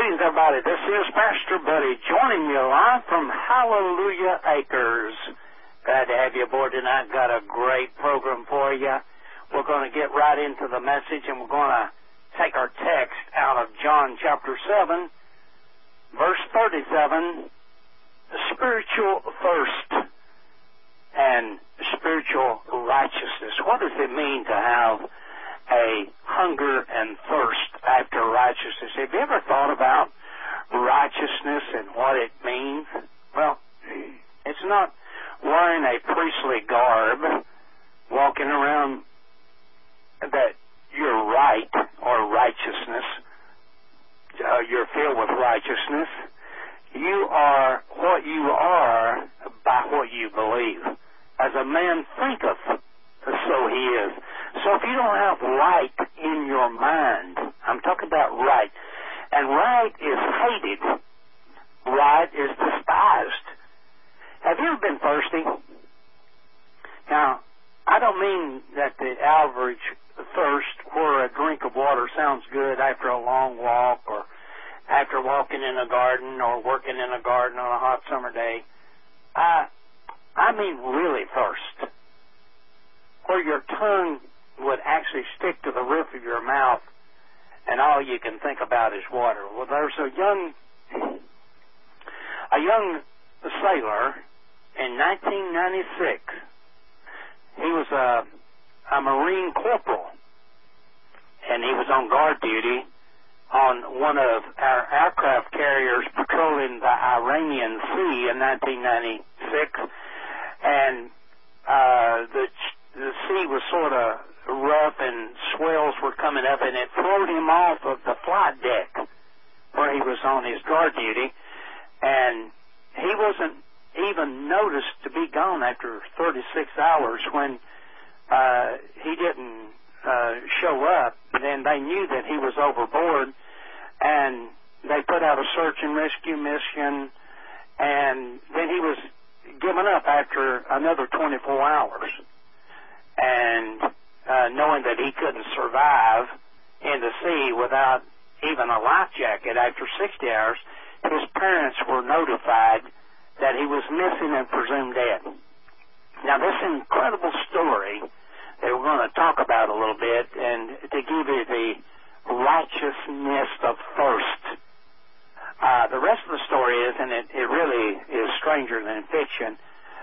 Greetings, everybody. This is Pastor Buddy joining you live from Hallelujah Acres. Glad to have you aboard tonight. Got a great program for you. We're going to get right into the message, and we're going to take our text out of John chapter 7, verse 37, spiritual thirst and spiritual righteousness. What does it mean to have a hunger and thirst after righteousness? Have you ever thought about righteousness and what it means? Well, it's not wearing a priestly garb, walking around that you're right or righteousness. You're filled with righteousness. You are what you are by what you believe. As a man thinketh, so he is. So if you don't have right in your mind, I'm talking about right, and right is hated, right is despised. Have you ever been thirsty? Now, I don't mean that the average thirst where a drink of water sounds good after a long walk or after walking in a garden or working in a garden on a hot summer day. I mean really thirst, where your tongue would actually stick to the roof of your mouth and all you can think about is water. Well, there's a young sailor in 1996. He was a Marine corporal, and he was on guard duty on one of our aircraft carriers patrolling the Iranian Sea in 1996, and the sea was sort of rough and swells were coming up, and it threw him off of the flight deck where he was on his guard duty, and he wasn't even noticed to be gone after 36 hours. When he didn't show up, then they knew that he was overboard, and they put out a search and rescue mission, and then he was given up after another 24 hours. And knowing that he couldn't survive in the sea without even a life jacket after 60 hours, his parents were notified that he was missing and presumed dead. Now, this incredible story that we're going to talk about a little bit, and to give you the righteousness of thirst. The rest of the story is, and it really is stranger than fiction,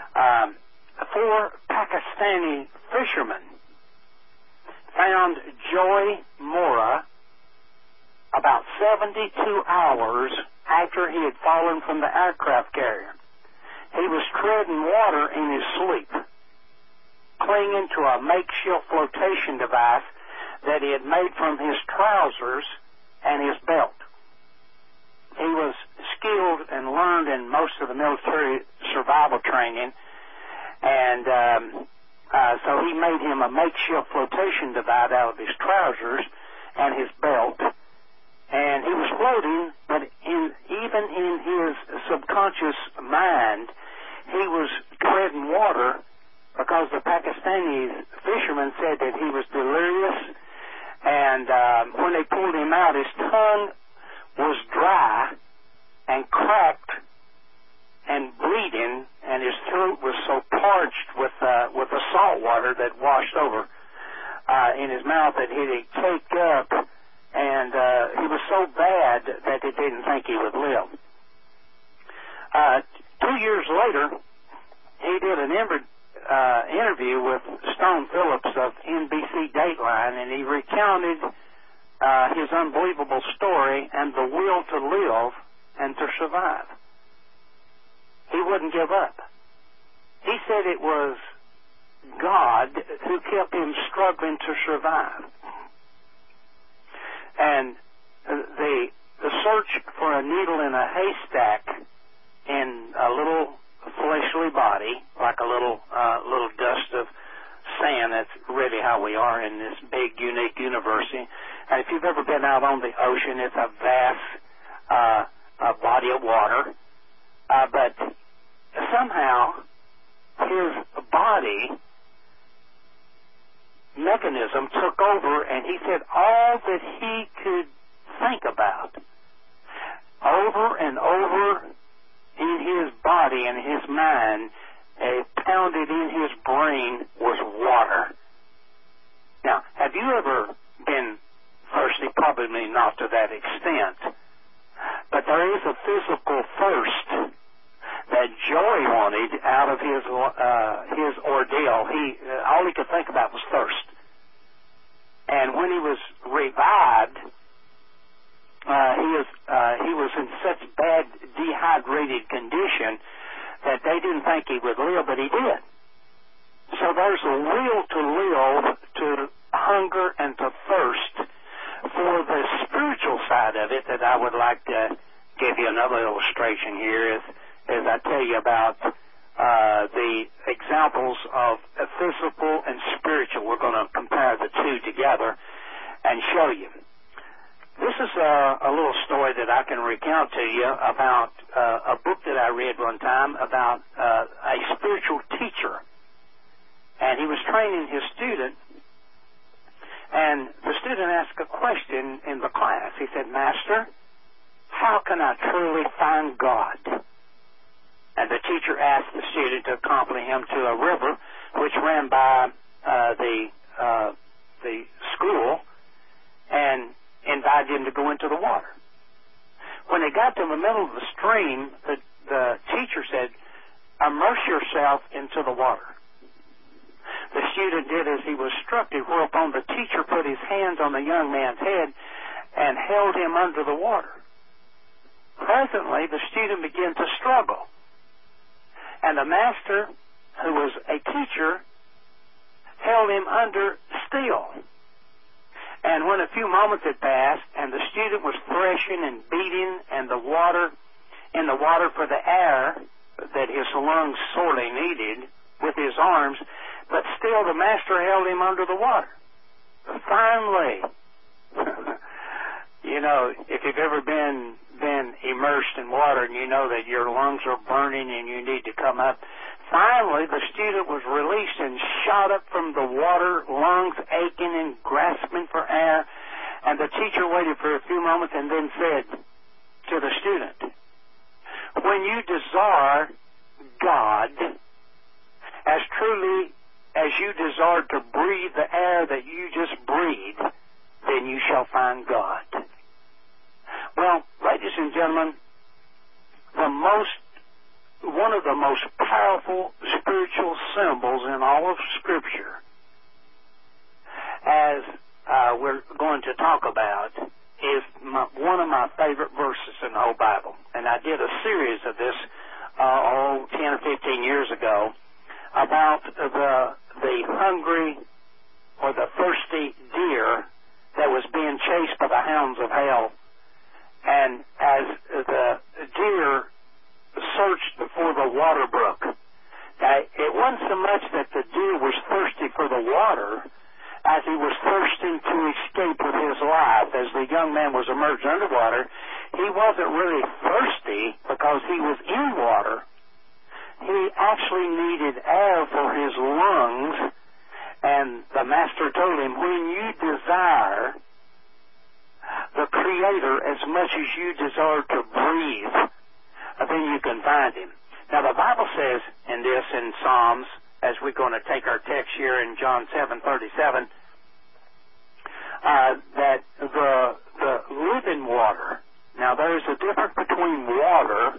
4 Pakistani fishermen found Joy Mora about 72 hours after he had fallen from the aircraft carrier. He was treading water in his sleep, clinging to a makeshift flotation device that he had made from his trousers and his belt. He was skilled and learned in most of the military survival training, and so he made him a makeshift flotation device out of his trousers and his belt, and he was floating, but even in his subconscious mind, he was treading water, because the Pakistani fishermen said that he was delirious, and when they pulled him out, his tongue was dry and cracked and bleeding, and his throat was so parched with the salt water that washed over in his mouth that he'd caked up, and he was so bad that they didn't think he would live. 2 years later, he did an interview with Stone Phillips of NBC Dateline, and he recounted his unbelievable story and the will to live and to survive. He wouldn't give up. He said it was God who kept him struggling to survive. And the search for a needle in a haystack in a little fleshly body, like a little dust of sand. That's really how we are in this big, unique universe. And if you've ever been out on the ocean, it's a vast body of water. But somehow his body mechanism took over, and he said all that he could think about over and over in his body and his mind, pounded in his brain, was water. Now, have you ever been thirsty? Probably not to that extent. But there is a physical thirst that Joy wanted out of his ordeal. All he could think about was thirst. And when he was revived, he was in such bad dehydrated condition that they didn't think he would live, but he did. So there's a will to live, to hunger and to thirst for the spiritual side of it that I would like to give you another illustration here as I tell you about the examples of physical and spiritual. We're going to compare the two together and show you. This is a little story that I can recount to you about a book that I read one time about a spiritual teacher. And he was training his student, and the student asked a question in the class. He said, "Master, how can I truly find God?" And the teacher asked the student to accompany him to a river which ran by the school and invited him to go into the water. When they got to the middle of the stream, the teacher said, "Immerse yourself into the water." The student did as he was instructed, whereupon the teacher put his hands on the young man's head and held him under the water. Presently, the student began to struggle, and the master, who was a teacher, held him under still. And when a few moments had passed, and the student was threshing and beating in the water for the air that his lungs sorely needed with his arms, but still the master held him under the water. Finally, you know, if you've ever been immersed in water and you know that your lungs are burning and you need to come up, finally the student was released and shot up from the water, lungs aching and grasping for air, and the teacher waited for a few moments and then said to the student, "When you desire God as truly as you desire to breathe the air that you just breathed, then you shall find God." Well, ladies and gentlemen, one of the most powerful spiritual symbols in all of Scripture, as we're going to talk about, is one of my favorite verses in the whole Bible. And I did a series of this 10 or 15 years ago about the hungry or the thirsty deer that was being chased by the hounds of hell. And as the deer searched for the water brook, it wasn't so much that the deer was thirsty for the water as he was thirsting to escape with his life. As the young man was immersed underwater, he wasn't really thirsty because he was in water. He actually needed air for his lungs, and the master told him, when you desire the Creator as much as you desire to breathe, then you can find Him. Now the Bible says in Psalms, as we're going to take our text here in John 7:37, that the living water. Now there is a difference between water,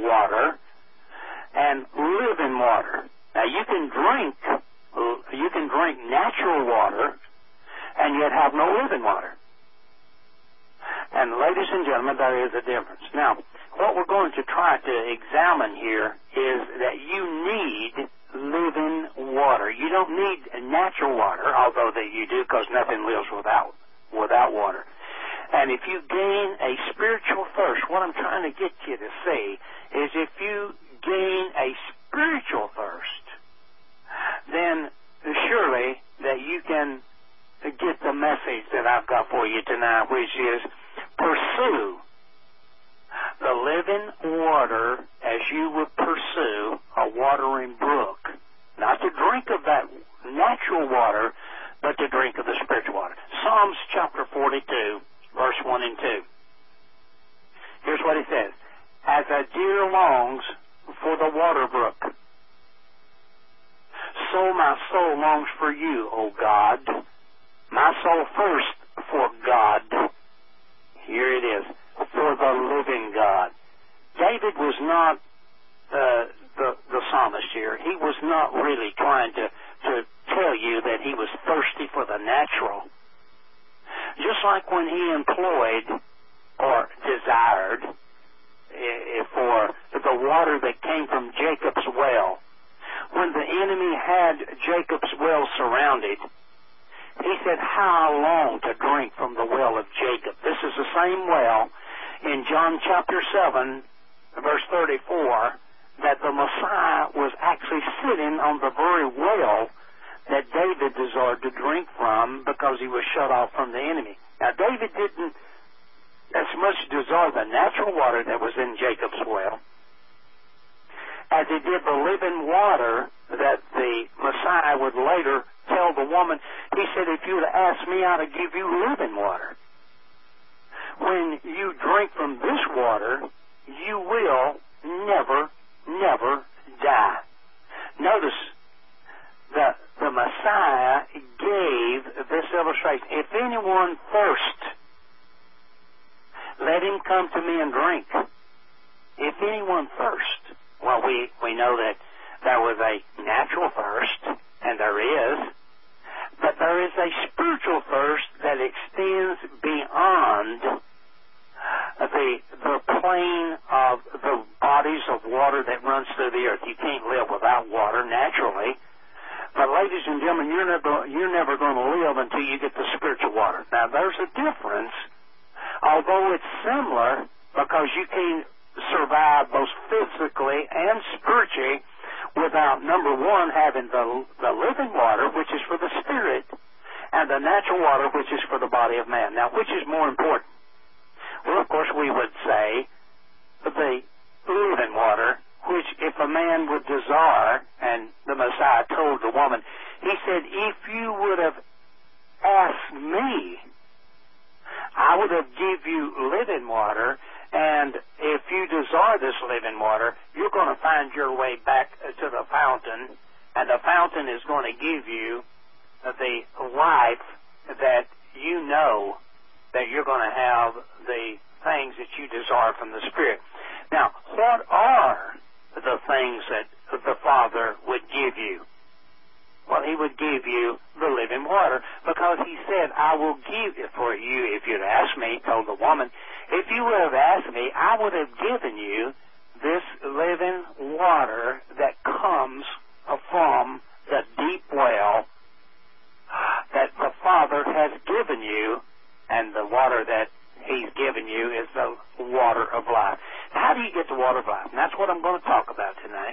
and living water. Now you can drink natural water, and yet have no living water. And ladies and gentlemen, there is a difference. Now, what we're going to try to examine here is that you need living water. You don't need natural water, although that you do, because nothing lives without water. And if you gain a spiritual thirst, what I'm trying to get you to see is if you gain a spiritual thirst, then surely that you can get the message that I've got for you tonight, which is pursue the living water as you would pursue a watering brook. Not to drink of that natural water, but to drink of the spiritual water. Psalms chapter 42, verse 1 and 2. Here's what he says. As a deer longs for the water brook, so my soul longs for you, O God. My soul thirsts for God. Here it is, for the living God. David was not the psalmist here. He was not really trying to tell you that he was thirsty for the natural. Just like when he employed or desired for the water that came from Jacob's well. When the enemy had Jacob's well surrounded, he said, how I long to drink from the well of Jacob. This is the same well in John chapter 7, verse 34, that the Messiah was actually sitting on the very well that David desired to drink from because he was shut off from the enemy. Now, David didn't as much desire the natural water that was in Jacob's well as he did the living water that the Messiah would later tell the woman. He said, if you would ask me, I'd give you living water. When you drink from this water, you will never die. Notice the Messiah gave this illustration. If anyone thirst, let him come to me and drink. If anyone thirst, well, we know that there was a natural thirst, and there is, but there is a spiritual thirst that extends beyond the plane of the bodies of water that runs through the earth. You can't live without water naturally. But ladies and gentlemen, you're never going to live until you get the spiritual water. Now, there's a difference, although it's similar, because you can survive both physically and spiritually without, number one, having the living water, which is for the spirit, and the natural water, which is for the body of man. Now, which is more important? Well, of course, we would say the living water, which if a man would desire, and the Messiah told the woman, he said, if you would have asked me, I would have give you living water, and if you desire this living water, you're going to find your way back to the fountain, and the fountain is going to give you the life that you know that you're going to have the things that you desire from the Spirit. Now, what are the things that the Father would give you? Well, he would give you the living water, because he said, I will give it for you if you'd ask me, told the woman. If you would have asked me, I would have given you this living water that comes from the deep well that the Father has given you, and the water that he's given you is the water of life. How do you get the water of life? And that's what I'm going to talk about tonight.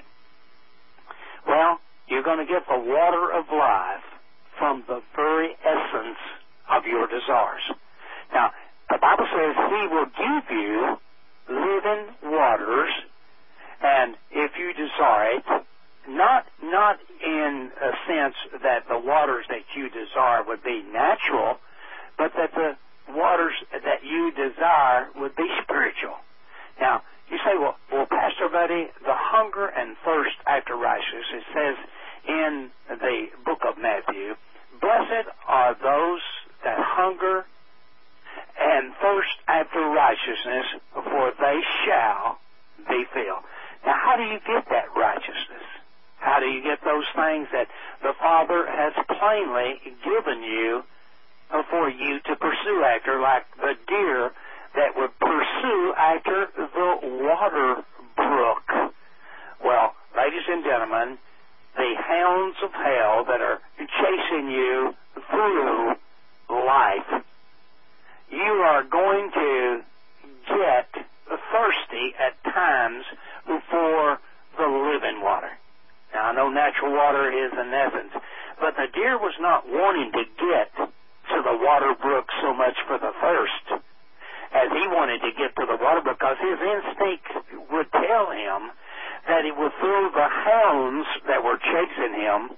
Well, you're going to get the water of life from the very essence of your desires. Now, the Bible says he will give you living waters, and if you desire it, not in a sense that the waters that you desire would be natural, but that the waters that you desire would be spiritual. Now, you say, well, Pastor Buddy, the hunger and thirst after righteousness, it says in the book of Matthew, blessed are those that hunger and thirst after righteousness, for they shall be filled. Now, how do you get that righteousness? How do you get those things that the Father has plainly given you for you to pursue after, like the deer that would pursue after the water brook? Well, ladies and gentlemen, the hounds of hell that are chasing you through life, you are going to get thirsty at times for the living water. Now, I know natural water is an essence, but the deer was not wanting to get to the water brook so much for the thirst as he wanted to get to the water, because his instinct would tell him that he would throw the hounds that were chasing him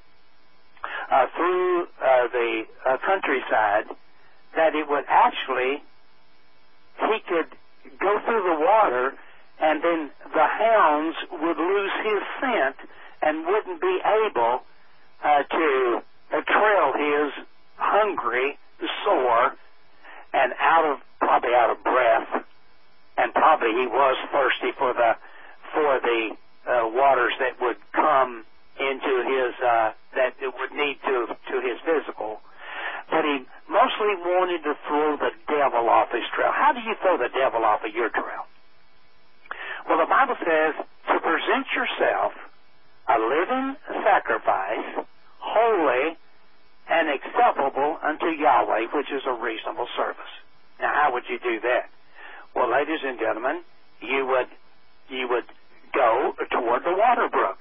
through the countryside, that it would actually, he could go through the water, and then the hounds would lose his scent and wouldn't be able to trail his hungry, sore, and probably out of breath, and probably he was thirsty for the waters that would come into his that it would need to his physical. But he mostly wanted to throw the devil off his trail. How do you throw the devil off of your trail? Well, the Bible says to present yourself a living sacrifice, holy and acceptable unto Yahweh, which is a reasonable service. Now, how would you do that? Well, ladies and gentlemen, you would go toward the water brook.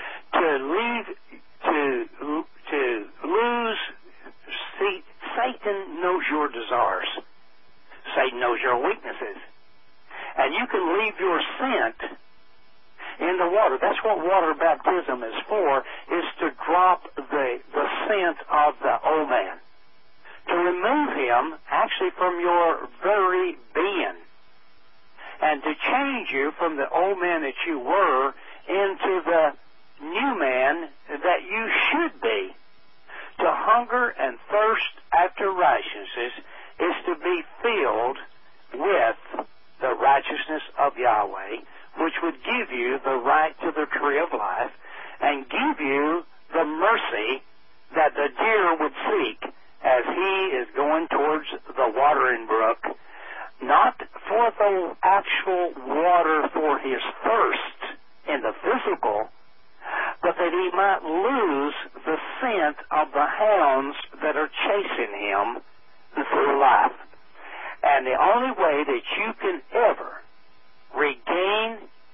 See, Satan knows your desires. Satan knows your weaknesses. And you can leave your scent in the water. That's what water baptism is for, is to drop the scent of the old man. To remove him actually from your very being. And to change you from the old man that you were into the new man that you should be. To hunger and thirst after righteousness is to be filled with the righteousness of Yahweh, which would give you the right to the tree of life and give you the mercy that the deer would seek as he is going towards the watering brook, not for the actual water for his thirst in the physical, but that he might lose the scent of the hounds that are chasing him through life. And the only way that you can ever regain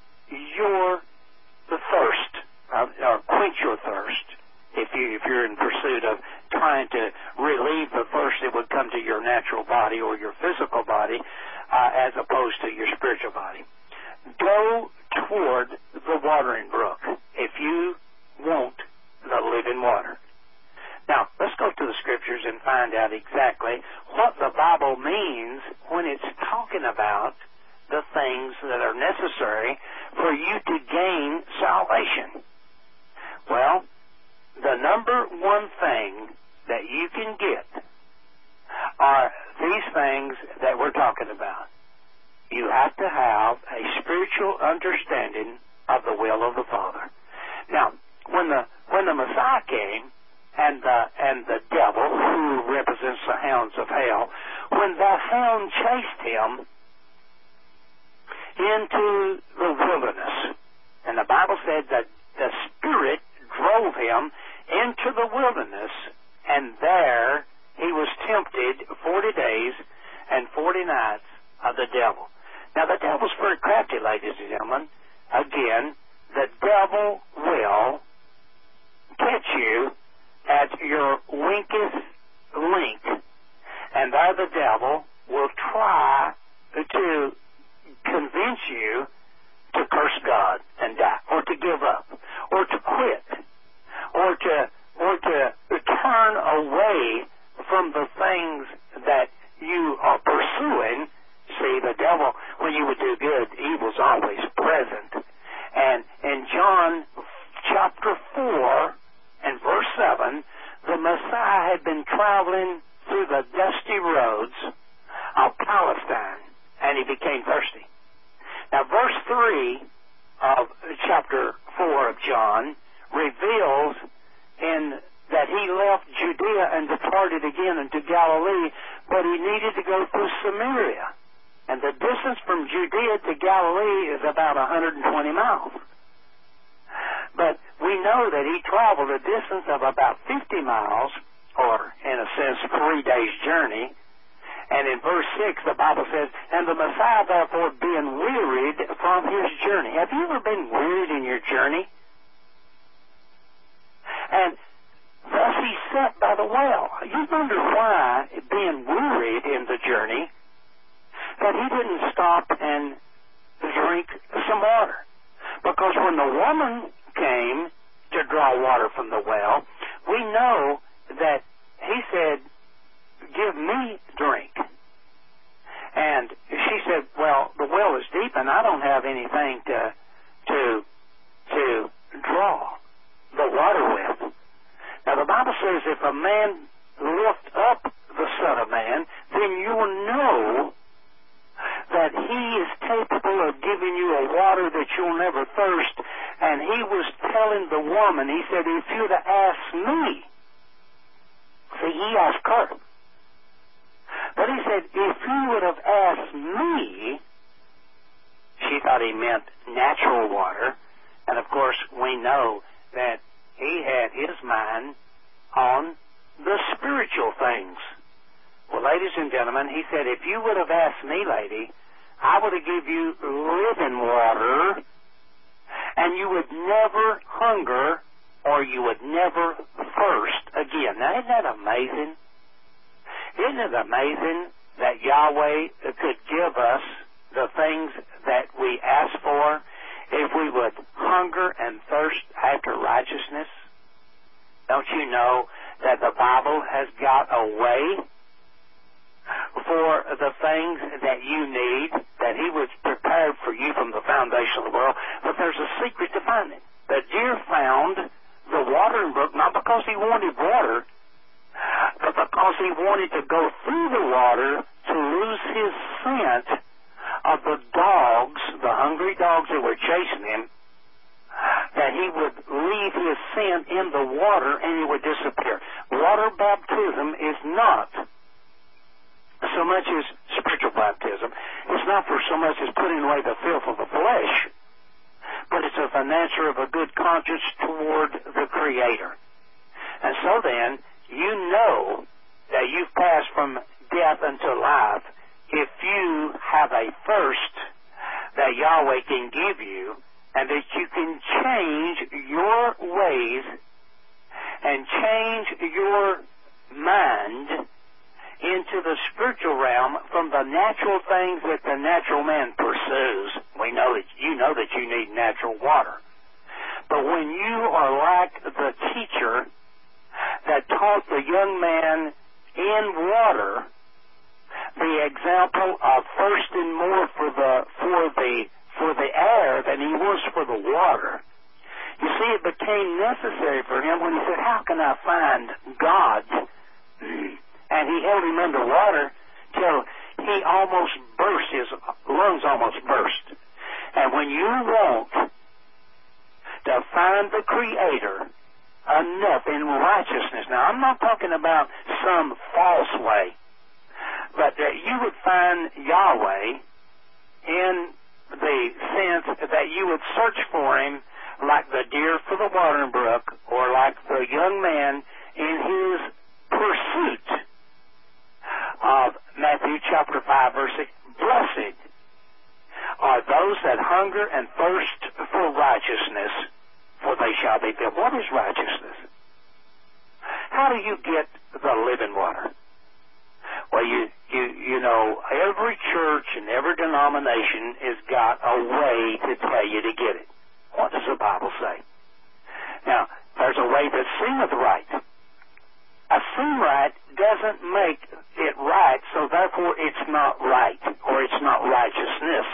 the thirst, or quench your thirst, if you're in pursuit of trying to relieve the thirst that would come to your natural body or your physical body, as opposed to your spiritual body, go toward the watering brook if you want the living water. Now, let's go to the scriptures and find out exactly what the Bible means when it's talking about the things that are necessary for you to gain salvation. Well, the number one thing that you can get are these things that we're talking about. You have to have a spiritual understanding of the will of the Father. Now, when the Messiah came, and the devil, who represents the hounds of hell, when the hound chased him into the wilderness, and the Bible said that the Spirit drove him into the wilderness, and there he was tempted 40 days and 40 nights of the devil. Now, the devil's very crafty, ladies and gentlemen. Again, the devil will catch you at your weakest link, and there the devil will try to convince you to curse God and die, or to give up, or to quit, or to turn away from the things that you are pursuing. See, the devil, when you would do good, evil's always present. And in John chapter 4 and verse 7, the Messiah had been traveling through the dusty roads of Palestine, and he became thirsty. Now, verse 3 of chapter 4 of John reveals that he left Judea and departed again into Galilee, but he needed to go through Samaria. And the distance from Judea to Galilee is about 120 miles. But we know that he traveled a distance of about 50 miles, or in a sense 3 days' journey. And in verse 6, the Bible says, and the Messiah, therefore, being wearied from his journey. Have you ever been wearied in your journey? And thus he sat by the well. You wonder why, being wearied in the journey, that he didn't stop and drink some water. Because when the woman came to draw water from the well, we know that he said, give me drink. And she said, well, the the well is deep and I don't have anything to draw the water with. Now the Bible says if a man lift up the Son of Man, then you will know that he is capable of giving you a water that you'll never thirst. And he was telling the woman, he said, if you'd have asked me, see, he asked her. But he said, if you would have asked me, she thought he meant natural water. And of course, we know that he had his mind on the spiritual things. Well, ladies and gentlemen, he said, if you would have asked me, lady, I would have given you living water, and you would never hunger or you would never thirst again. Now, isn't that amazing? Isn't it amazing that Yahweh could give us the things that we ask for if we would hunger and thirst after righteousness? Don't you know that the Bible has got a way for the things that you need, that he was prepared for you from the foundation of the world? But there's a secret to finding. The deer found the watering brook not because he wanted water, but because he wanted to go through the water to lose his scent of the dogs, the hungry dogs that were chasing him, that he would leave his scent in the water and he would disappear. Water baptism is not so much as spiritual baptism. It's not for so much as putting away the filth of the flesh, but it's of the nature of a good conscience toward the Creator. And so then, you know that you've passed from death unto life if you have a thirst that Yahweh can give you, and that you can change your ways and change your mind into the spiritual realm from the natural things that the natural man pursues. We know that you need natural water. But when you are like the teacher that taught the young man in water the example of thirsting more for the air than he was for the water, you see, it became necessary for him when he said, how can I find God? And he held him under water till he almost burst, his lungs almost burst. And when you want to find the Creator enough in righteousness, now I'm not talking about some false way, but that you would find Yahweh in the sense that you would search for him like the deer for the watering brook, or like the young man in his pursuit of Matthew chapter 5, verse 6. Blessed are those that hunger and thirst for righteousness, for they shall be filled. What is righteousness? How do you get the living water? Well, you know, every church and every denomination has got a way to tell you to get it. What does the Bible say? Now, there's a way that seemeth right. A seem right doesn't make it right, so therefore it's not right, or it's not righteousness.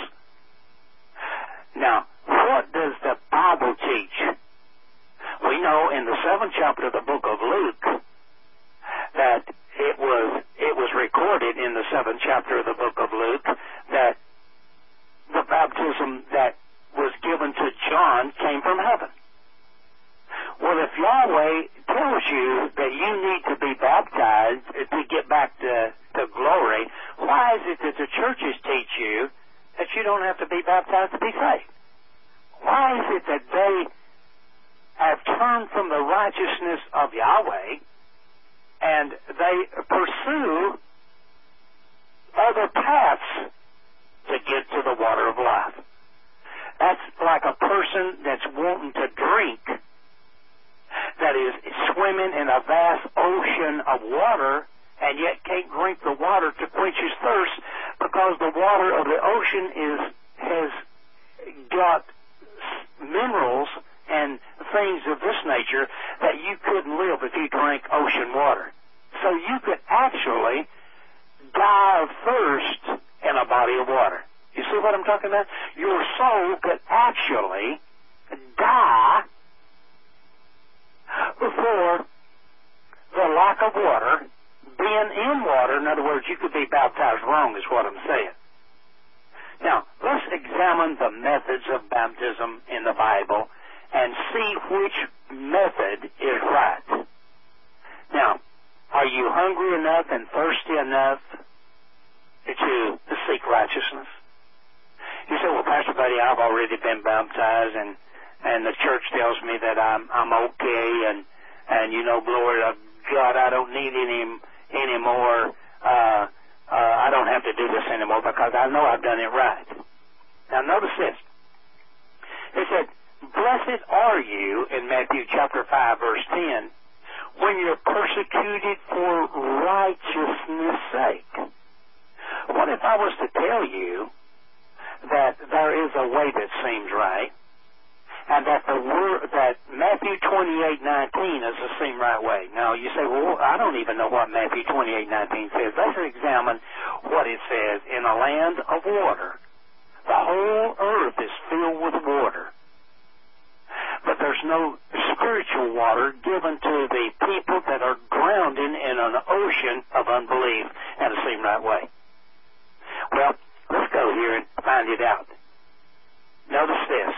Now, what does the Bible teach? We know in the 7th chapter of the book of Luke that it was recorded in the 7th chapter of the book of Luke that the baptism that was given to John came from heaven. Well, if Yahweh tells you that you need to be baptized to get back to glory, why is it that the churches teach you that you don't have to be baptized to be saved? Why is it that they have turned from the righteousness of Yahweh and they pursue other paths to get to the water of life? That's like a person that's wanting to drink, that is swimming in a vast ocean of water and yet can't drink the water to quench his thirst because the water of the ocean has got minerals and things of this nature that you couldn't live if you drank ocean water. So you could actually die of thirst in a body of water. You see what I'm talking about? Your soul could actually die before the lack of water, being in water. In other words, you could be baptized wrong is what I'm saying. Now, let's examine the methods of baptism in the Bible and see which method is right. Now, are you hungry enough and thirsty enough to seek righteousness? You say, well, Pastor Buddy, I've already been baptized, and the church tells me that I'm okay, and you know, glory to God, I don't need any more. I don't have to do this anymore because I know I've done it right. Now, notice this. It said, blessed are you, in Matthew chapter 5, verse 10, when you're persecuted for righteousness' sake. What if I was to tell you that there is a way that seems right, and that that Matthew 28:19 is the same right way? Now, you say, well, I don't even know what Matthew 28:19 says. Let's examine what it says. In a land of water, the whole earth is filled with water, but there's no spiritual water given to the people that are grounded in an ocean of unbelief and the same right way. Well, let's go here and find it out. Notice this.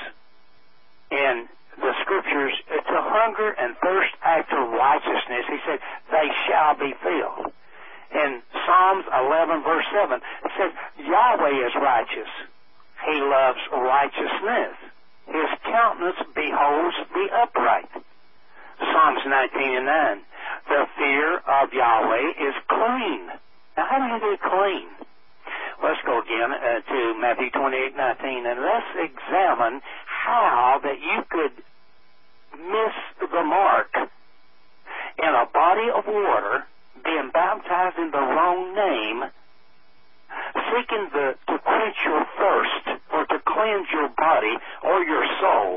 In the scriptures, to hunger and thirst after righteousness, he said, they shall be filled. In Psalms 11, verse 7, it says, Yahweh is righteous. He loves righteousness. His countenance beholds the upright. Psalms 19:9, the fear of Yahweh is clean. Now, how do you get clean? Let's go again to Matthew 28:19, and let's examine how that you could miss the mark in a body of water, being baptized in the wrong name, seeking to quench your thirst or to cleanse your body or your soul,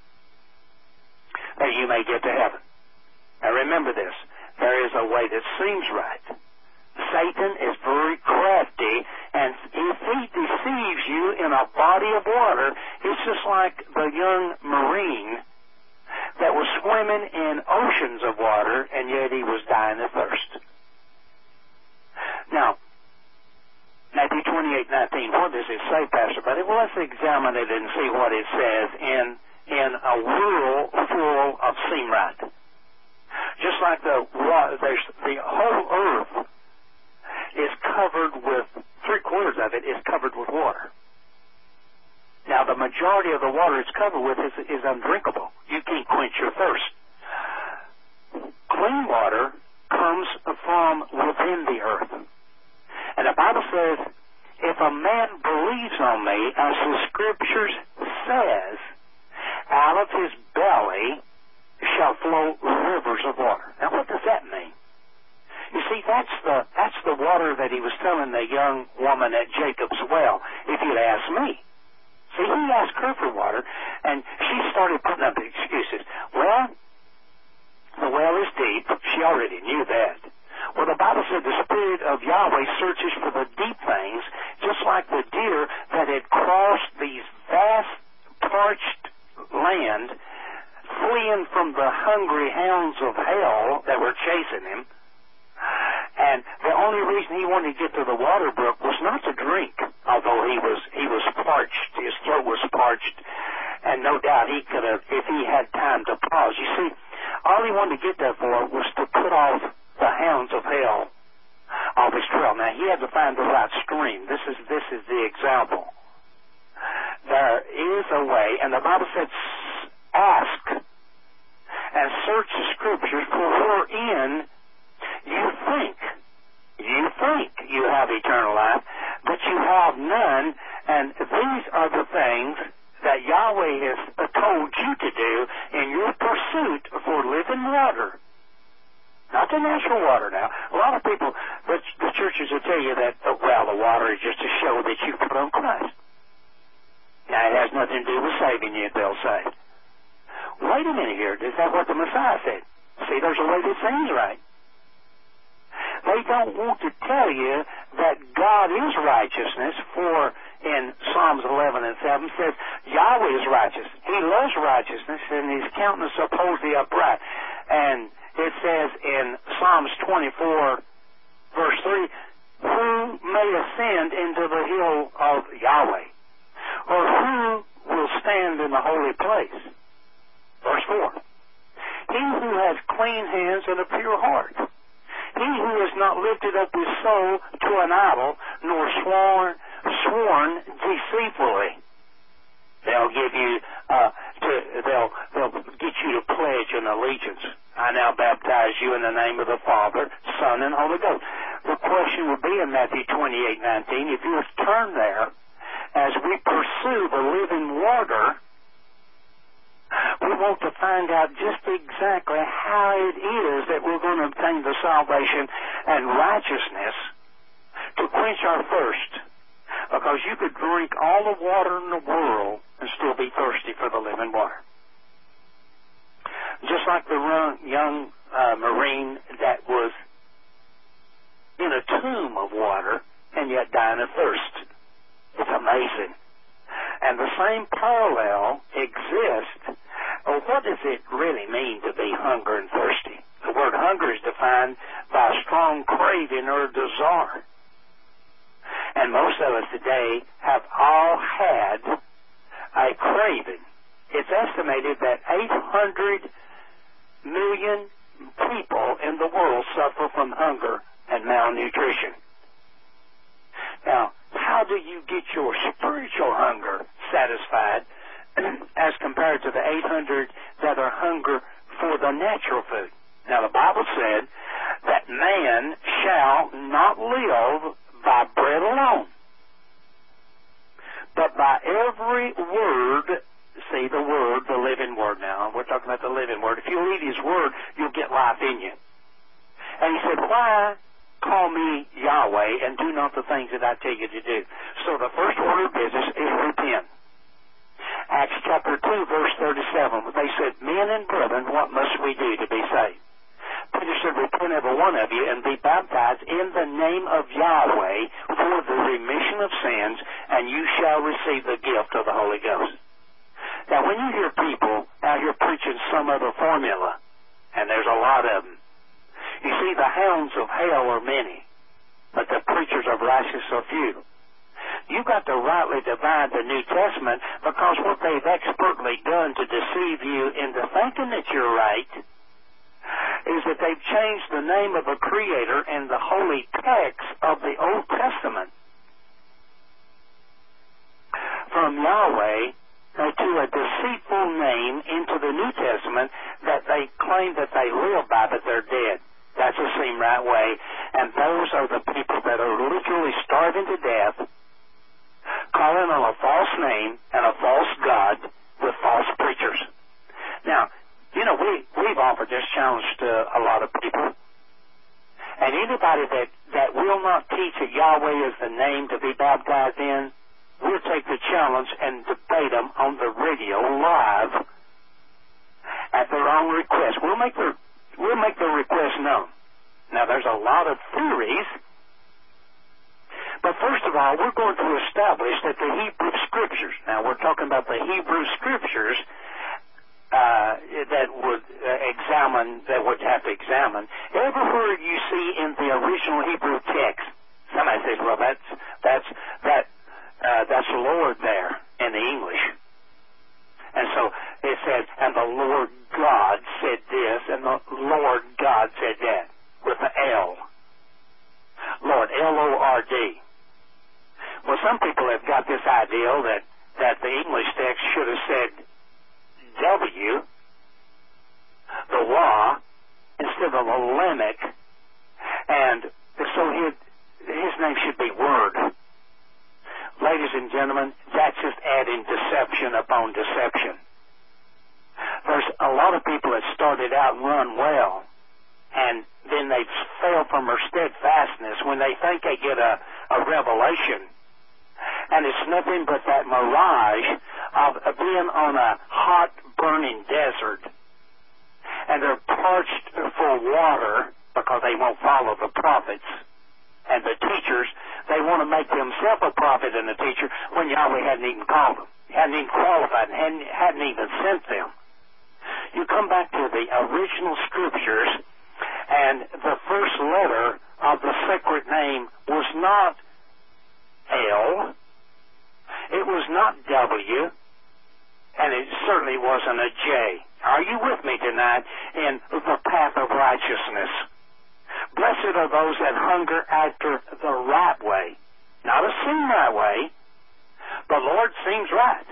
that you may get to heaven. Now remember this. There is a way that seems right. Satan is very crafty, and if he deceives you in a body of water, it's just like the young Marine that was swimming in oceans of water, and yet he was dying of thirst. Now, Matthew 28:19, what does it say, Pastor Buddy? Well, let's examine it and see what it says in a world full of seem right. Just like the whole earth is covered with, 3/4 of it is covered with water. Now, the majority of the water it's covered with is undrinkable. You can't quench your thirst. Clean water comes from within the earth. And the Bible says, if a man believes on me, as the Scriptures says, out of his belly shall flow rivers of water. Now, what does that mean? You see, that's the water that he was telling the young woman at Jacob's well, if you'd ask me. See, he asked her for water, and she started putting up excuses. Well, the well is deep. She already knew that. Well, the Bible said the Spirit of Yahweh searches for the deep things, just like the deer that had crossed these vast, parched land, fleeing from the hungry hounds of hell that were chasing him. And the only reason he wanted to get to the water brook was not to drink, although he was parched, his throat was parched, and no doubt he could have, if he had time to pause. You see, all he wanted to get there for was to put off the hounds of hell off his trail. Now, he had to find the right stream. This is the example. There is a way, and the Bible said, ask and search the Scriptures, for wherein you think you have eternal life, but you have none, and these are the things that Yahweh has told you to do in your pursuit for living water. Not the natural water now. A lot of people, the churches will tell you that, well, the water is just a show that you put on Christ. Now, it has nothing to do with saving you, they'll say. Wait a minute here. Is that what the Messiah said? See, there's a way that seems right. They don't want to tell you that God is righteousness, for in Psalms 11 and 7 says, Yahweh is righteous. He loves righteousness, and his countenance upholds the upright. And it says in Psalms 24, verse 3, who may ascend into the hill of Yahweh? Or who will stand in the holy place? Verse 4, he who has clean hands and a pure heart. He who has not lifted up his soul to an idol, nor sworn deceitfully. They'll give you, they'll get you to pledge an allegiance. I now baptize you in the name of the Father, Son, and Holy Ghost. The question would be in Matthew 28:19, if you would turn there, as we pursue the living water, we want to find out just exactly how it is that we're going to obtain the salvation and righteousness to quench our thirst. Because you could drink all the water in the world and still be thirsty for the living water. Just like the young Marine that was in a tomb of water and yet dying of thirst. It's amazing. And the same parallel exists. Well, what does it really mean to be hunger and thirsty? The word hunger is defined by a strong craving or desire. And most of us today have all had a craving. It's estimated that 800 million people in the world suffer from hunger and malnutrition. Now, how do you get your spiritual hunger satisfied as compared to the 800 that are hunger for the natural food? Now, the Bible said that man shall not live by bread alone, but by every word. See, the word, the living word now. We're talking about the living word. If you read his word, you'll get life in you. And he said, why call me Yahweh and do not the things that I tell you to do? So the first order of business is repent. Acts chapter 2, verse 37, they said, men and brethren, what must we do to be saved? Peter said, repent every one of you and be baptized in the name of Yahweh for the remission of sins, and you shall receive the gift of the Holy Ghost. Now, when you hear people out here preaching some other formula, and there's a lot of them, you see, the hounds of hell are many, but the preachers of righteousness are few. You've got to rightly divide the New Testament, because what they've expertly done to deceive you into thinking that you're right is that they've changed the name of the Creator and the holy text of the Old Testament from Yahweh to a deceitful name into the New Testament that they claim that they live by, but they're dead. That just seem right way. And those are the people that are literally starving to death, calling on a false name and a false God with false preachers. Now, you know, we've offered this challenge to a lot of people. And anybody that will not teach that Yahweh is the name to be baptized in, we'll take the challenge and debate them on the radio live at their own request. We'll make the request known. Now, there's a lot of theories, but first of all, we're going to establish that the Hebrew Scriptures, now we're talking about the Hebrew Scriptures that would have to examine. Every word you see in the original Hebrew text, somebody says, well, that's Lord there in the English. And so it says, and the Lord God said this, and the Lord God said that, with the L. Lord, L-O-R-D. Well, some people have got this idea that the English text should have said W, the Wah, instead of a Lamech, and so his name should be Word. Ladies and gentlemen, that's just adding deception upon deception. There's a lot of people that started out and run well, and then they fail from their steadfastness when they think they get a revelation. And it's nothing but that mirage of being on a hot, burning desert. And they're parched for water because they won't follow the prophets and the teachers. They want to make himself a prophet and a teacher when Yahweh hadn't even called them, hadn't even qualified, and hadn't even sent them. You come back to the original scriptures, and the first letter of the sacred name was not L, it was not W, and it certainly wasn't a J. Are you with me tonight in the path of righteousness? Blessed are those that hunger after the right way. Not a seem right way, but Lord seems right.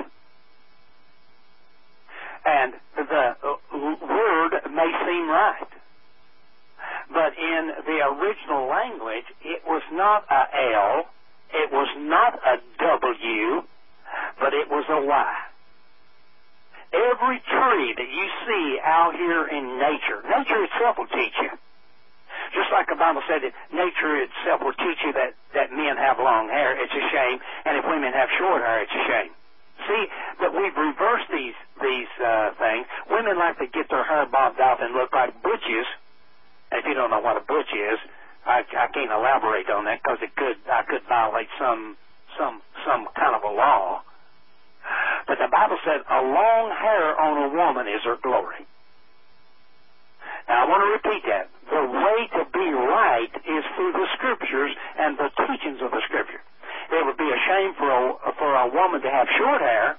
And the word may seem right. But in the original language, it was not a L, it was not a W, but it was a Y. Every tree that you see out here in nature, nature itself will teach you. Just like the Bible said that nature itself will teach you that men have long hair, it's a shame, and if women have short hair, it's a shame. See, that we've reversed these things. Women like to get their hair bobbed off and look like butches. And if you don't know what a butch is, I can't elaborate on that because I could violate some kind of a law. But the Bible said a long hair on a woman is her glory. Now I want to repeat that. The way to be right is through the scriptures and the teachings of the scripture. It would be a shame for a woman to have short hair,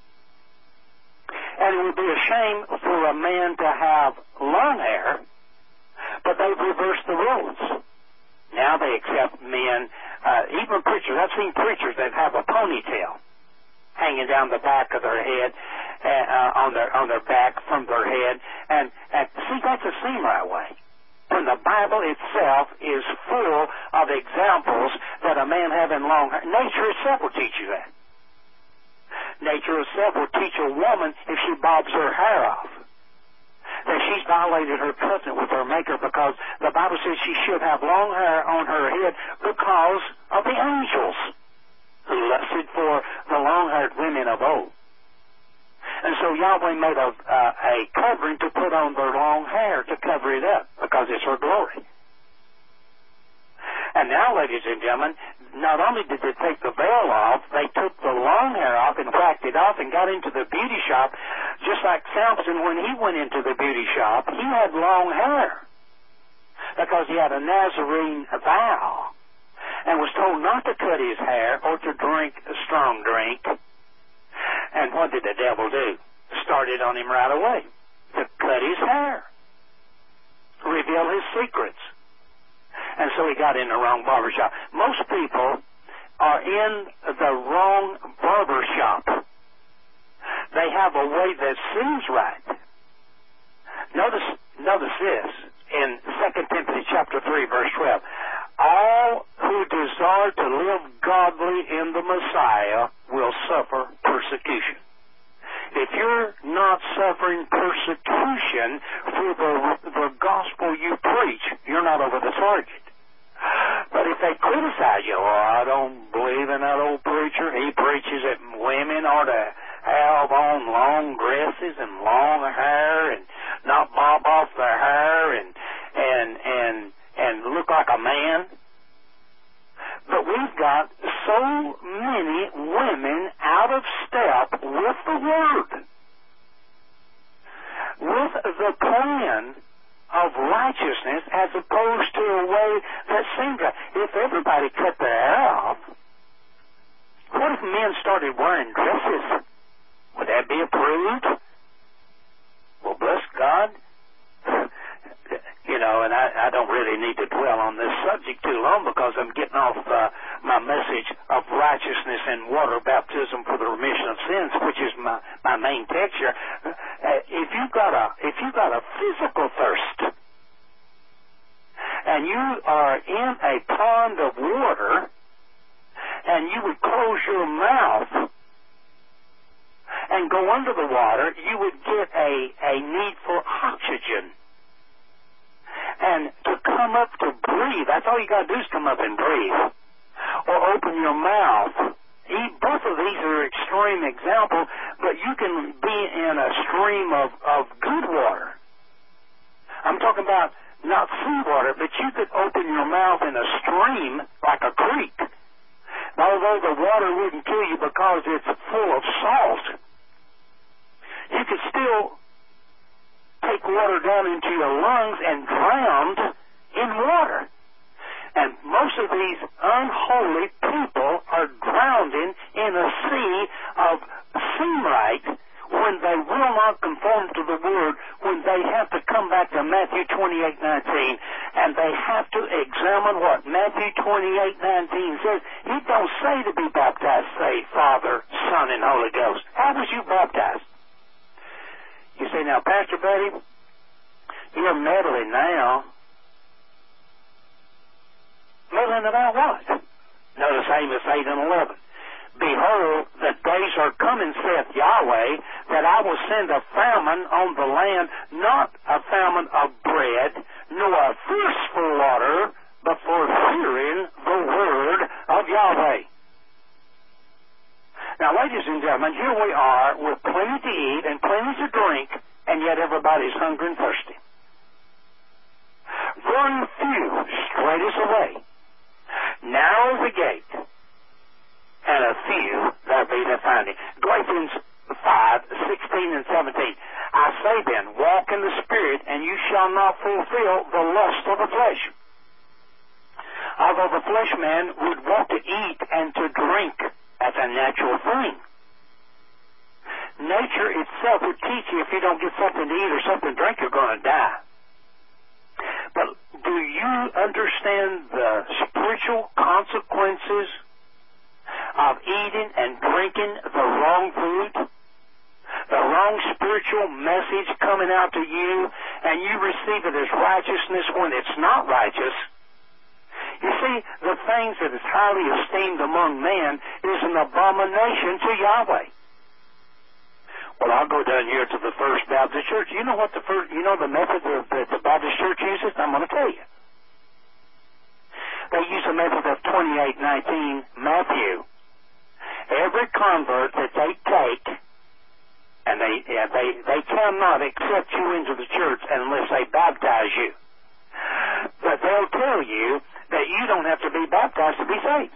and it would be a shame for a man to have long hair, but they've reversed the rules. Now they accept men, even preachers. I've seen preachers that have a ponytail hanging down the back of their head, on their back from their head, and see, that's a seem right way. When the Bible itself is full of examples that a man having long hair, nature itself will teach you that. Nature itself will teach a woman if she bobs her hair off that she's violated her covenant with her Maker, because the Bible says she should have long hair on her head because of the angels who lusted for the long-haired women of old. And so Yahweh made a covering to put on their long hair to cover it up because it's her glory. And now, ladies and gentlemen, not only did they take the veil off, they took the long hair off and whacked it off and got into the beauty shop. Just like Samson, when he went into the beauty shop, he had long hair because he had a Nazarene vow and was told not to cut his hair or to drink a strong drink. And what did the devil do? Started on him right away to cut his hair, reveal his secrets. And so he got in the wrong barber shop. Most people are in the wrong barber shop. They have a way that seems right. Notice this in 2 Timothy chapter 3, verse 12. All who desire to live godly in the Messiah will suffer persecution. If you're not suffering persecution for the gospel you preach, you're not over the target. But if they criticize you, I don't believe in that old preacher. He preaches that women ought to have on long dresses and long hair and not bob off their hair and look like a man. But we've got so many women out of step with the Word, with the plan of righteousness, as opposed to a way that seems right. If everybody cut their hair off, what if men started wearing dresses? Would that be approved? Well, bless God. And I don't really need to dwell on this subject too long because I'm getting off my message of righteousness and water baptism for the remission of sins, which is my main text here. If you've got a physical thirst and you are in a pond of water and you would close your mouth and go under the water, you would get a need for oxygen. And to come up to breathe, that's all you got to do is come up and breathe. Or open your mouth. Both of these are extreme examples, but you can be in a stream of good water. I'm talking about not seawater, but you could open your mouth in a stream like a creek although the water wouldn't kill you because it's full of salt, you could still take water down into your lungs and drown in water. And most of these unholy people are drowning in a sea of seem-right when they will not conform to the Word, when they have to come back to Matthew 28:19, and they have to examine what Matthew 28:19 says. He don't say to be baptized, say Father, Son, and Holy Ghost. How was you baptized? You say, now, Pastor Buddy, you're meddling now. Meddling about what? Notice Amos 8 and 11. Behold, the days are coming, saith Yahweh, that I will send a famine on the land, not a famine of bread, nor a thirst for water, but for hearing the word of Yahweh. Now, ladies and gentlemen, here we are with plenty to eat and plenty to drink, and yet everybody's hungry and thirsty. Very few straight is the way, narrow is the gate, and a few there be that find it. Galatians 5:16 and 17. I say then, walk in the Spirit, and you shall not fulfill the lust of the flesh. Although the flesh man would want to eat and to drink, that's a natural thing. Nature itself would teach you if you don't get something to eat or something to drink, you're going to die. But do you understand the spiritual consequences of eating and drinking the wrong food? The wrong spiritual message coming out to you, and you receive it as righteousness when it's not righteous. You see, the things that is highly esteemed among men is an abomination to Yahweh. Well, I'll go down here to the First Baptist Church. You know what the method that the Baptist Church uses? I'm going to tell you. They use a method of 28:19 Matthew. Every convert that they take, and they cannot accept you into the church unless they baptize you. But they'll tell you that you don't have to be baptized to be saved.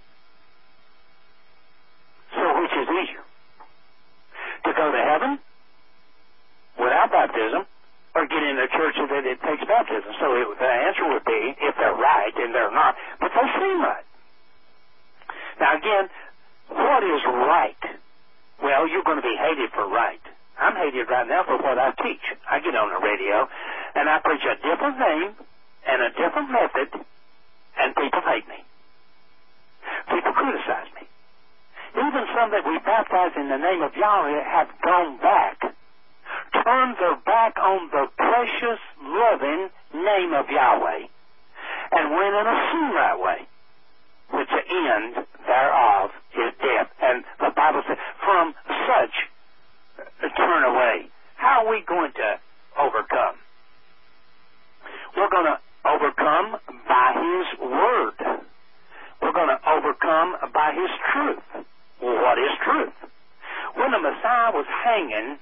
So which is easier? To go to heaven without baptism, or get in a church that it takes baptism? So the answer would be, if they're right, and they're not, but they seem right. Now again, what is right? Well, you're going to be hated for right. I'm hated right now for what I teach. I get on the radio, and I preach a different name and a different method, and people hate me. People criticize me. Even some that we baptize in the name of Yahweh have gone back, turned their back on the precious, loving name of Yahweh, and went in a sin-right way, which the end thereof is death. And the Bible says, from such turn away. How are we going to overcome? We're going to overcome by His Word. We're going to overcome by His truth. Well, what is truth? When the Messiah was hanging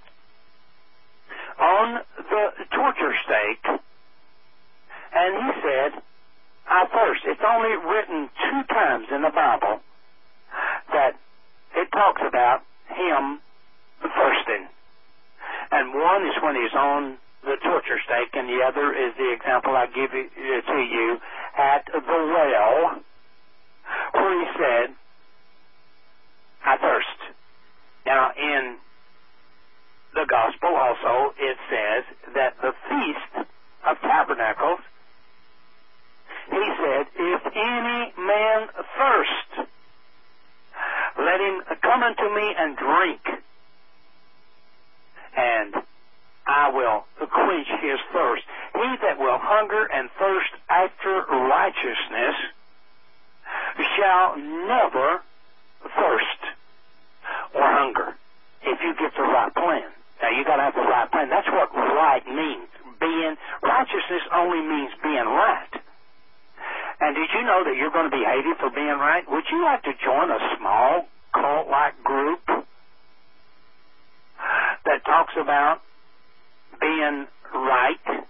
on the torture stake, and He said, I thirst. It's only written 2 times in the Bible that it talks about Him thirsting. And one is when He's on the torture stake, and the other is the example I give to you at the well, where He said, I thirst. Now, in the Gospel also, it says that the Feast of Tabernacles, He said, if any man thirst, let him come unto me and drink, and I will quench his thirst. He that will hunger and thirst after righteousness shall never thirst or hunger if you get the right plan. Now, you got to have the right plan. That's what right means. Righteousness only means being right. And did you know that you're going to be hated for being right? Would you like to join a small cult-like group that talks about being right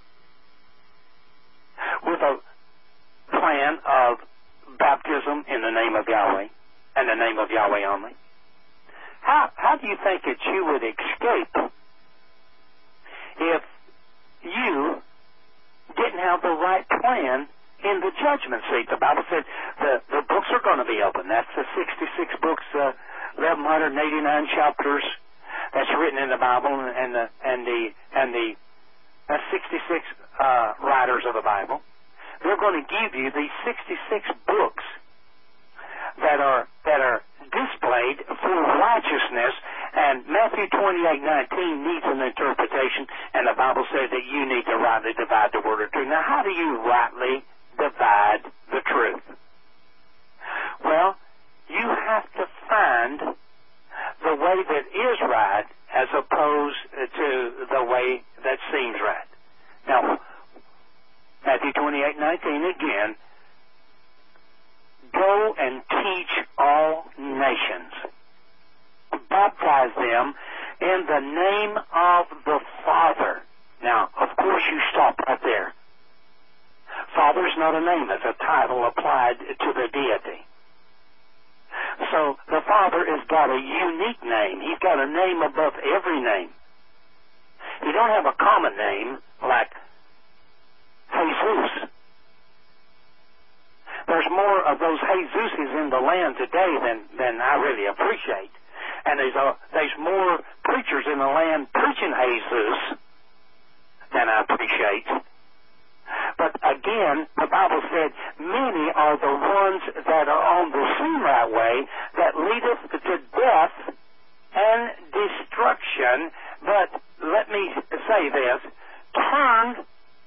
with a plan of baptism in the name of Yahweh? and the name of Yahweh only. How do you think that you would escape if you didn't have the right plan in the judgment seat? The Bible said the books are going to be open. That's the 66 books, 1,189 chapters that's written in the Bible, and the 66 writers of the Bible. They're going to give you these 66 books that are displayed for righteousness, and Matthew 28:19 needs an interpretation, and the Bible says that you need to rightly divide the word of truth. Now, how do you rightly divide the truth? Well, you have to find the way that is right as opposed to the way that seems right. Now, Matthew 28:19 again, go and teach all nations. Baptize them in the name of the Father. Now, of course, you stop right there. Father is not a name, it's a title applied to the deity. So the Father has got a unique name. He's got a name above every name. He don't have a common name like Jesus. There's more of those Jesuses in the land today than I really appreciate. And there's more preachers in the land preaching Jesus than I appreciate. But again, the Bible said, many are the ones that are on the same right way that leadeth to death and destruction. But let me say this, turn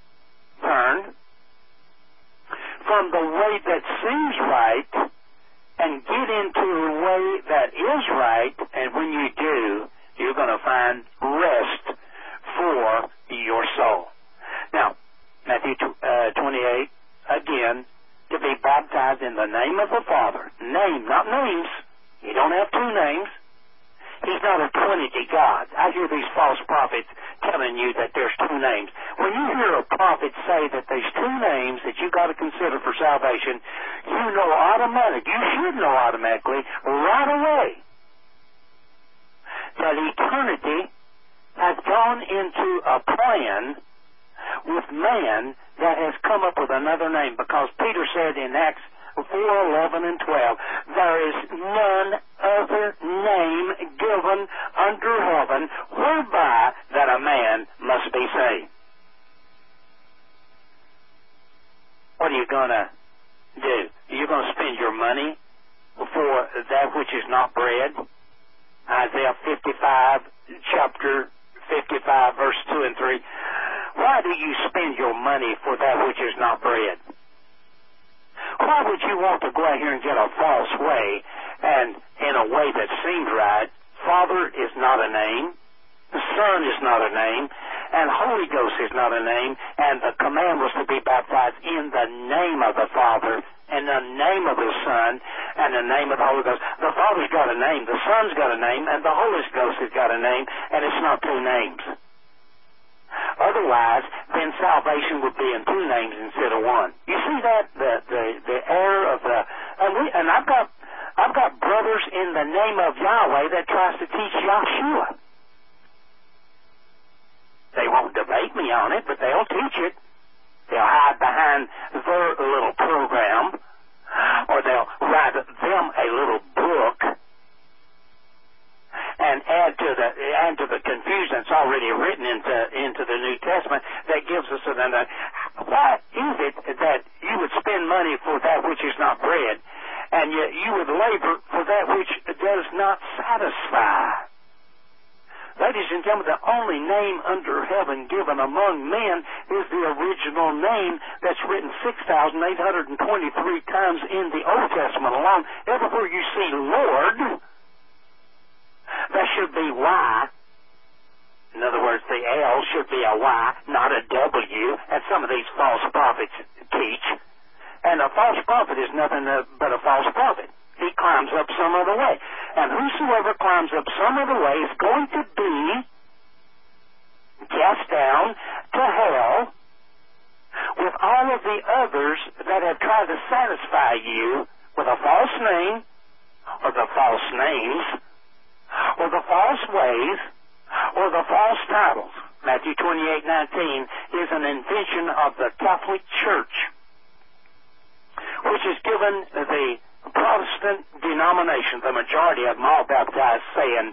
from the way that seems right and get into a way that is right, and when you do, you're going to find rest for your soul. Now, Matthew 28, again, to be baptized in the name of the Father. Name, not names. You don't have two names. He's not a Trinity God. I hear these false prophets telling you that there's two names. When you hear a prophet say that there's two names that you got to consider for salvation, you know you should know automatically right away that eternity has gone into a plan with man that has come up with another name, because Peter said in Acts 4:11 and 12, there is none other name given under heaven whereby that a man must be saved. What are you going to do? You're going to spend your money for that which is not bread? Isaiah 55, chapter 55, verse 2 and 3. Why do you spend your money for that which is not bread? Why would you want to go out here and get a false way and in a way that seems right? Father is not a name. The Son is not a name. And Holy Ghost is not a name. And the command was to be baptized in the name of the Father, in the name of the Son, and the name of the Holy Ghost. The Father's got a name, the Son's got a name, and the Holy Ghost has got a name, and it's not two names. Otherwise, then salvation would be in two names instead of one. You see that? The error of the... And I've got brothers in the name of Yahweh that tries to teach Yahshua. They won't debate me on it, but they'll teach it. They'll hide behind their little program, or they'll write them a little book and add to the confusion that's already written into the New Testament that gives us another. Why is it that you would spend money for that which is not bread, and yet you would labor for that which does not satisfy? Ladies and gentlemen, the only name under heaven given among men is the original name that's written 6,823 times in the Old Testament alone. Everywhere you see Lord, that should be Y. In other words, the L should be a Y, not a W, as some of these false prophets teach. And a false prophet is nothing but a false prophet. He climbs up some other way. And whosoever climbs up some other way is going to be cast down to hell with all of the others that have tried to satisfy you with a false name the false names, or the false ways, or the false titles. Matthew 28:19 is an invention of the Catholic Church, which is given the Protestant denomination, the majority of them all baptized, saying,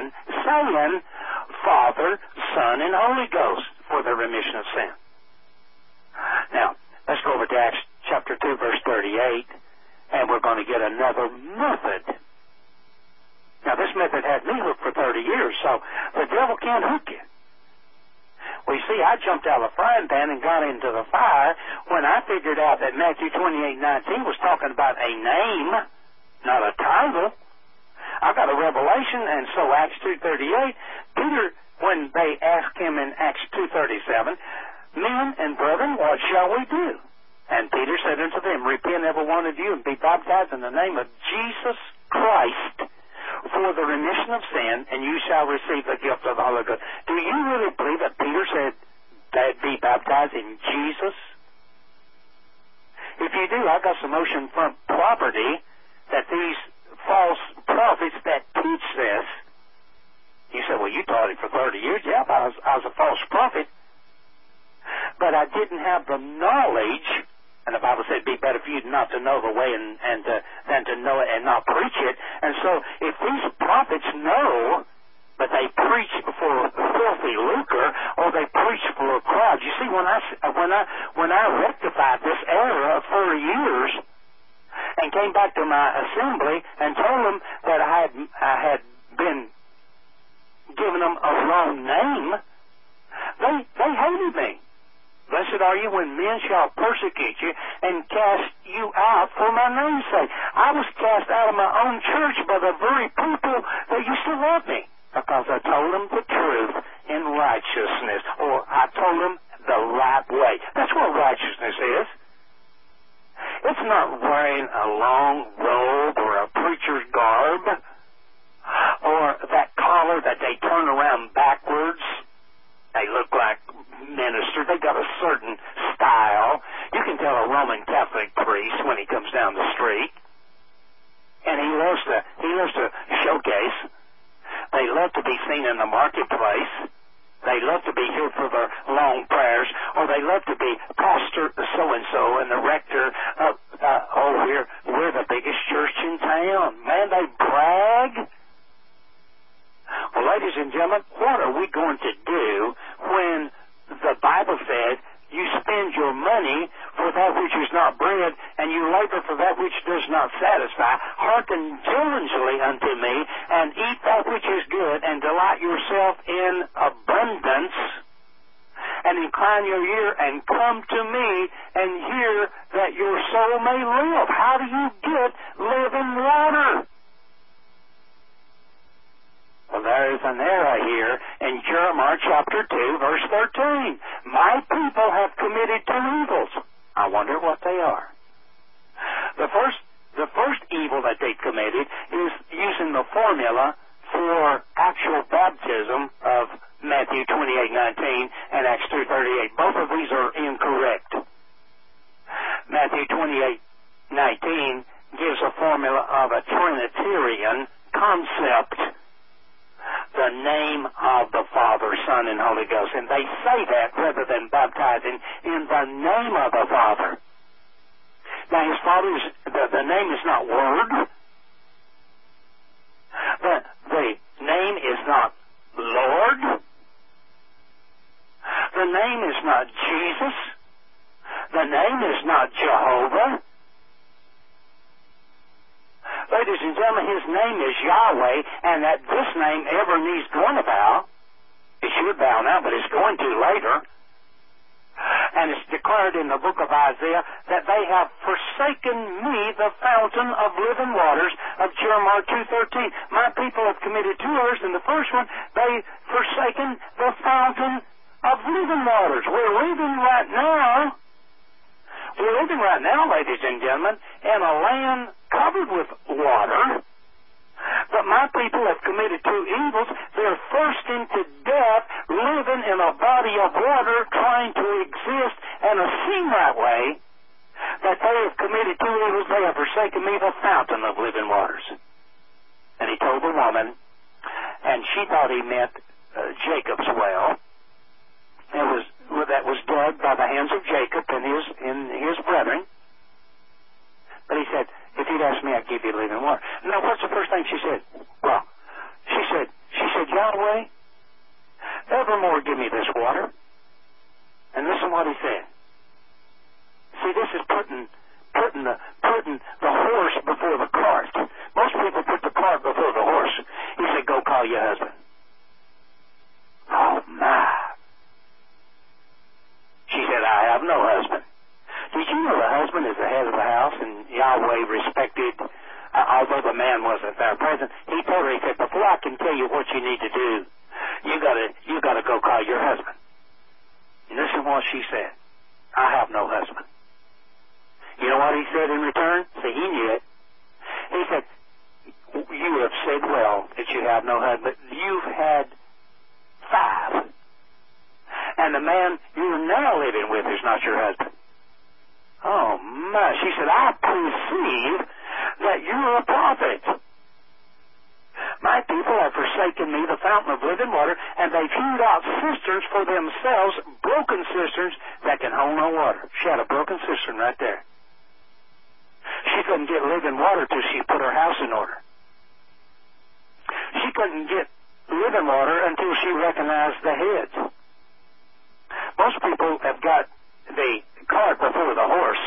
Father, Son, and Holy Ghost for the remission of sin. Now, let's go over to Acts chapter 2, verse 38, and we're going to get another method. Now, this method had me hooked for 30 years, so the devil can't hook you. Well, you see, I jumped out of the frying pan and got into the fire when I figured out that Matthew 28:19 was talking about a name, not a title. I got a revelation, and so Acts 2:38, Peter, when they asked him in Acts 2:37, Men and brethren, what shall we do? And Peter said unto them, Repent every one of you and be baptized in the name of Jesus Christ for the remission of sin, and you shall receive the gift of the Holy Ghost. Do you really believe that Peter said that be baptized in Jesus? If you do, I've got some oceanfront property that these false prophets that teach this. You say, well, you taught it for 30 years. Yeah, I was a false prophet. But I didn't have the knowledge, and the Bible said it'd be better for you not to know the way than to know it and not preach it. And so if these prophets know, but they preach for filthy lucre, or they preach for a crowd. You see, when I rectified this error for years and came back to my assembly and told them that I had been giving them a wrong name, they hated me. Blessed are you when men shall persecute you and cast you out for my name's sake. I was cast out of my own church by the very people that used to love me, because I told them the truth in righteousness, or I told them the right way. That's what righteousness is. It's not wearing a long robe or a preacher's garb, or that collar that they turn around backwards. They look like ministers. They got a certain style. You can tell a Roman Catholic priest when he comes down the street. And he loves to showcase. They love to be seen in the marketplace. They love to be here for their long prayers, or they love to be pastor so-and-so and the rector of, we're the biggest church in town. Man, they brag. Well, ladies and gentlemen, what are we going to do when the Bible says you spend your money for that which is not bread, and you labor for that which does not satisfy? Hearken diligently unto me, and eat that which is good, and delight yourself in abundance, and incline your ear, and come to me, and hear that your soul may live. How do you get living water? Well, there is an error here in Jeremiah chapter 2, verse 13. My people have committed two evils. I wonder what they are. The first evil that they committed is using the formula for actual baptism of Matthew 28:19 and Acts 2:38. Both of these are incorrect. Matthew 28:19 gives a formula of a Trinitarian concept, the name of the Father, Son, and Holy Ghost. And they say that rather than baptizing in the name of the Father. Now, his Father's, the name is not Word. The name is not Lord. The name is not Jesus. The name is not Jehovah. Ladies and gentlemen, his name is Yahweh, and that this name ever needs going to bow. It should bow now, but it's going to later. And it's declared in the book of Isaiah that they have forsaken me, the fountain of living waters, of Jeremiah 2:13. My people have committed two errors. In the first one, they forsaken the fountain of living waters. We're living right now, ladies and gentlemen, in a land covered with water. But my people have committed two evils. They're thirsting to death, living in a body of water, trying to exist in a seem that way, that they have committed two evils. They have forsaken me, the fountain of living waters. told the woman, and she thought he meant Jacob's well. That was dug by the hands of Jacob and his brethren. But he said, if you'd ask me, I'd give you living water. Now, what's the first thing she said? Well, she said, Yahweh, evermore give me this water. And listen what he said. See, this is putting the horse before the cart. Most people put the cart before the horse. He said, go call your husband. Oh, my. She said, I have no husband. Did you know the husband is the head of the house, and Yahweh respected, although the man wasn't there present, he told her, he said, before I can tell you what you need to do, you gotta go call your husband. And listen what she said. I have no husband. You know what he said in return? See, he knew it. He said, you have said well that you have no husband. You've had 5. And the man you're now living with is not your husband. Oh, my. She said, I perceive that you're a prophet. My people have forsaken me, the fountain of living water, and they've hewed out cisterns for themselves, broken cisterns that can hold no water. She had a broken cistern right there. She couldn't get living water till she put her house in order. She couldn't get living water until she recognized the heads. Most people have got the cart before the horse,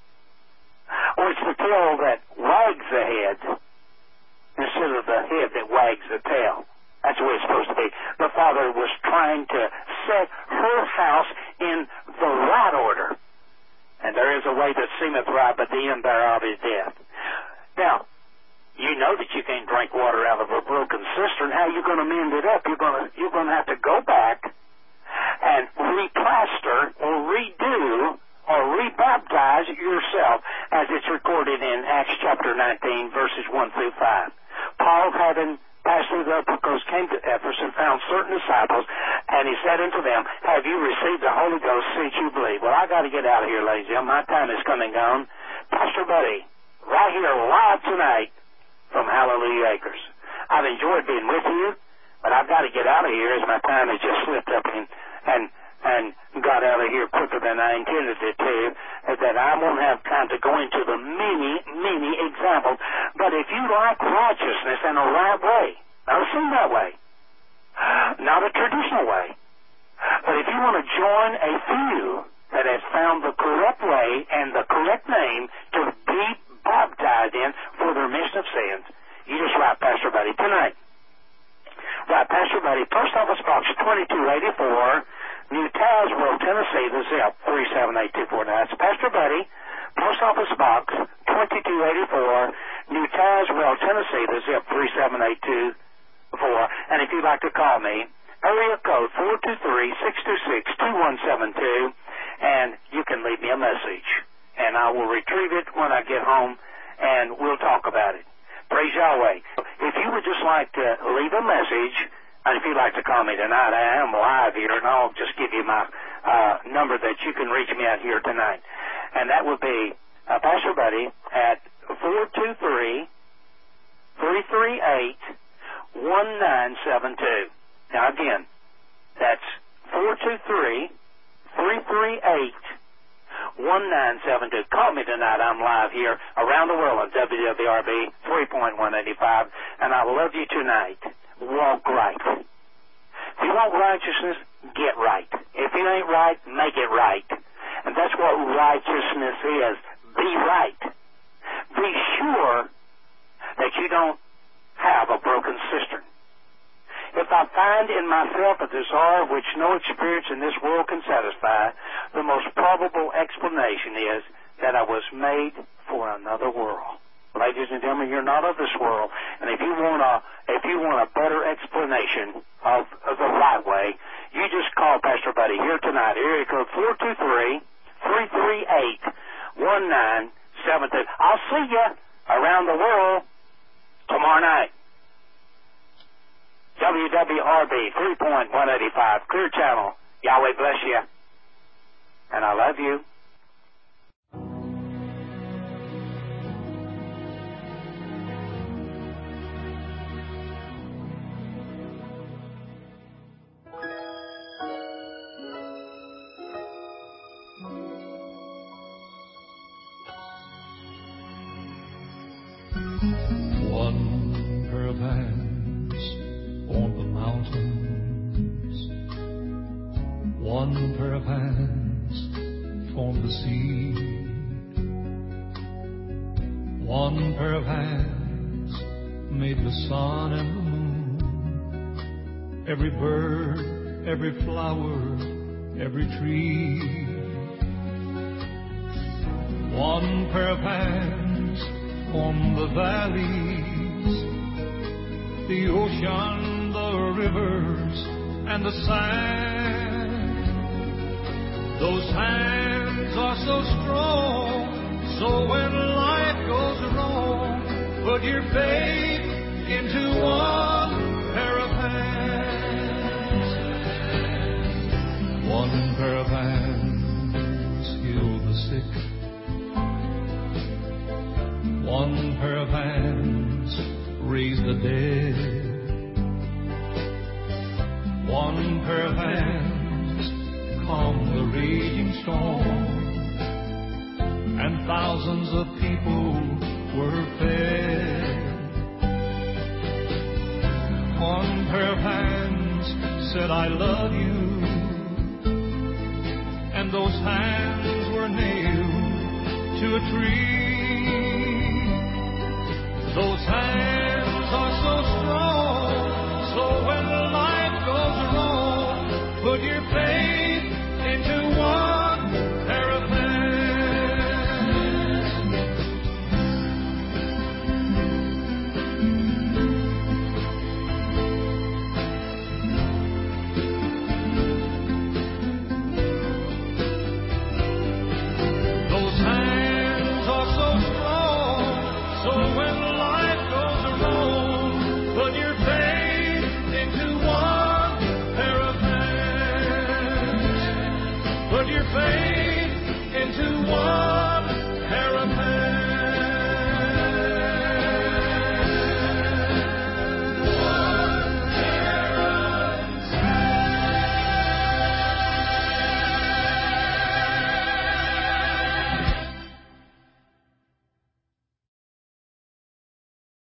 or it's the tail that wags the head instead of the head that wags the tail. That's the way it's supposed to be. The father was trying to set her house in the right order. And there is a way that seemeth right, but the end thereof is death. Now, you know that you can't drink water out of a broken cistern. How are you going to mend it up? You're going to have to go back and replaster or redo or rebaptize yourself, as it's recorded in Acts chapter 19, verses 1 through 5. Paul, having passed through the upper coast, came to Ephesus and found certain disciples, and he said unto them, have you received the Holy Ghost since you believe? Well, I got to get out of here, ladies and gentlemen. My time is coming on. Pastor Buddy, right here live tonight from Hallelujah Acres. I've enjoyed being with you, but I've got to get out of here as my time has just slipped up and got out of here quicker than I intended it to, that I won't have time to go into the many examples. But if you like righteousness in a right way, now listen that way, not a traditional way, but if you want to join a few that has found the correct way and the correct name to be baptized in for the remission of sins, you just write Pastor Buddy tonight. Write Pastor Buddy, Post Office Box 2284, New Tazewell, Tennessee, the zip 37824. Now, that's Pastor Buddy, Post Office Box 2284, New Tazewell, Tennessee, the zip 37824. And if you'd like to call me, area code 423-626-2172, and you can leave me a message. And I will retrieve it when I get home, and we'll talk about it. Praise Yahweh. If you would just like to leave a message, and if you'd like to call me tonight, I am live here, and I'll just give you my number that you can reach me at here tonight. And that would be Pastor Buddy at 423-338-1972. Now, again, that's 423-338-1972. Call me tonight. I'm live here around the world on WWRB 3.185, and I love you tonight. Walk right. If you want righteousness, get right. If it ain't right, make it right. And that's what righteousness is. Be right. Be sure that you don't have a broken cistern. If I find in myself a desire which no experience in this world can satisfy, the most probable explanation is that I was made for another world. Ladies and gentlemen, you're not of this world, and if you want a better explanation of the right way, you just call Pastor Buddy here tonight. Area code 423-338-1972. I'll see you around the world tomorrow night. WWRB 3.185, Clear Channel. Yahweh bless you, and I love you. of hands formed the mountains. One pair of hands formed the sea. One pair of hands made the sun and the moon. Every bird, every flower, every tree. One pair of hands formed the valleys, the ocean, the rivers, and the sand. Those hands are so strong, so when life goes wrong, put your faith into one pair of hands. One pair of hands healed the sick. One pair of hands raised the dead. One pair of hands calmed the raging storm, and thousands of people were fed. One pair of hands said, I love you, and those hands were nailed to a tree. Those hands are so strong, so when life goes wrong, put your faith into one pair of hands. Those hands are so strong, so when life goes wrong, put your faith into one pair of hands. Put your faith into one.